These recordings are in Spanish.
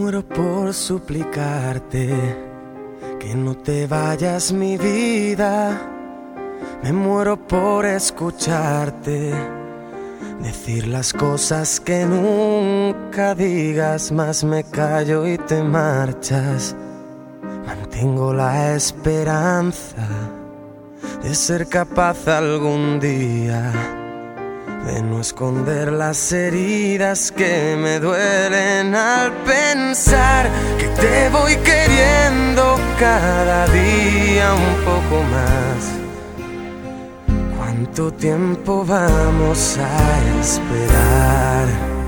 muero por suplicarte que no te vayas, mi vida. Me muero por escucharte decir las cosas que nunca digas, mas me callo y te marchas. Mantengo la esperanza de ser capaz algún día de no esconder las heridas que me duelen al pensar que te voy queriendo cada día un poco más. ¿Cuánto tiempo vamos a esperar?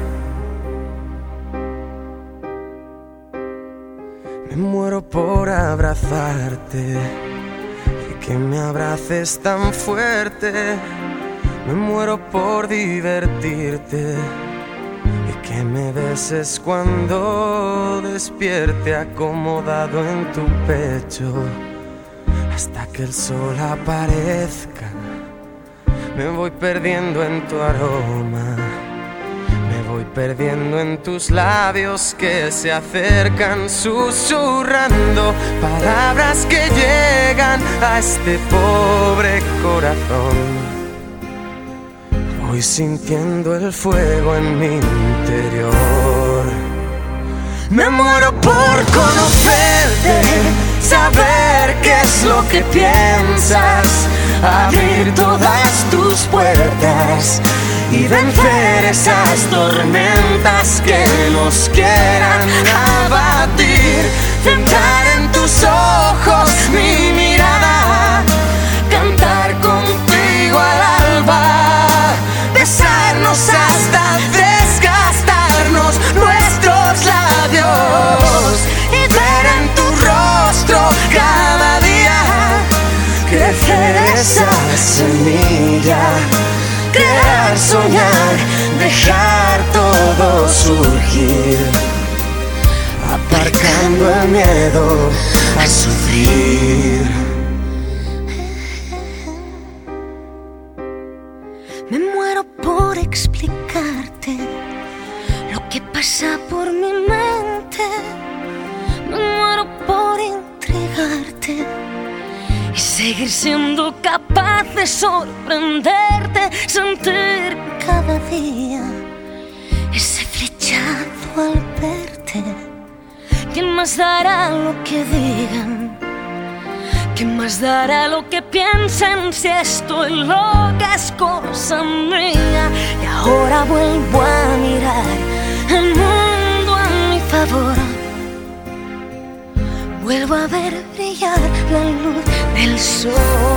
Me muero por abrazarte y que me abraces tan fuerte. Me muero por divertirte y que me beses cuando despierte acomodado en tu pecho hasta que el sol aparezca. Me voy perdiendo en tu aroma, me voy perdiendo en tus labios que se acercan susurrando palabras que llegan a este pobre corazón. Voy sintiendo el fuego en mi interior. Me muero por conocerte, saber qué es lo que piensas, abrir todas tus puertas y vencer esas tormentas que nos quieran abatir. Centrar en tus ojos mi mirada, cantar contigo al alba, besarnos hasta desgastarnos nuestros labios y ver en tu rostro cada día crecer esa semilla, crear, soñar, dejar todo surgir, aparcando el miedo a sufrir. Me muero por explicarte lo que pasa por mi mente. Me muero por entregarte y seguir siendo capaz de sorprenderte, sentir cada día ese flechazo al verte. ¿Quién más dará lo que digan? ¿Quién más dará lo que piensen si estoy loca es cosa mía? Y ahora vuelvo a mirar el mundo a mi favor. Vuelvo a ver brillar la luz del sol.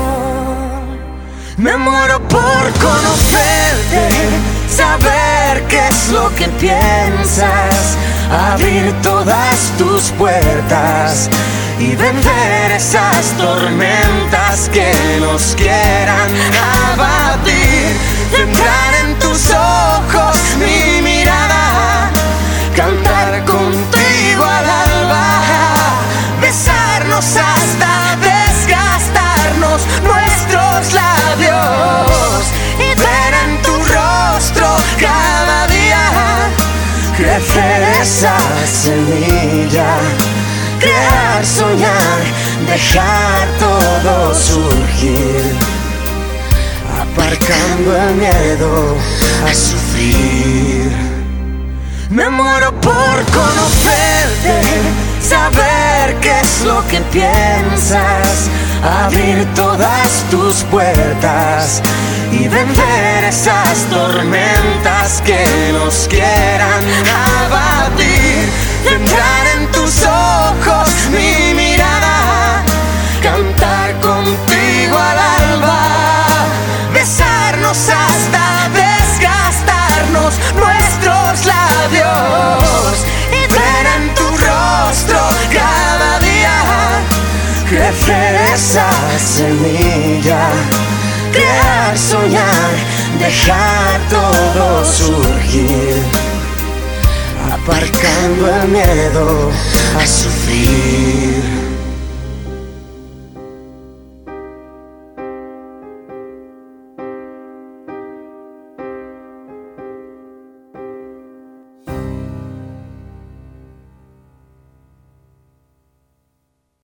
Me muero por conocerte, saber qué es lo que piensas, abrir todas tus puertas y vencer esas tormentas que nos quieran abatir. Centrar en tus ojos mi mirada, cantar contigo al alba, besarnos hasta desgastarnos nuestros labios y ver en tu rostro cada día crecer esa semilla, crear, soñar, dejar todo surgir, aparcando el miedo a sufrir. Me muero por conocerte, saber qué es lo que piensas, abrir todas tus puertas y vencer esas tormentas que nos quieran abatir. Centrar en tus ojos mi mirada, cantar contigo al alba, besarnos hasta desgastarnos nuestros labios y ver en tu rostro cada día crecer esa semilla, crear, soñar, dejar todo surgir, aparcando el miedo a sufrir.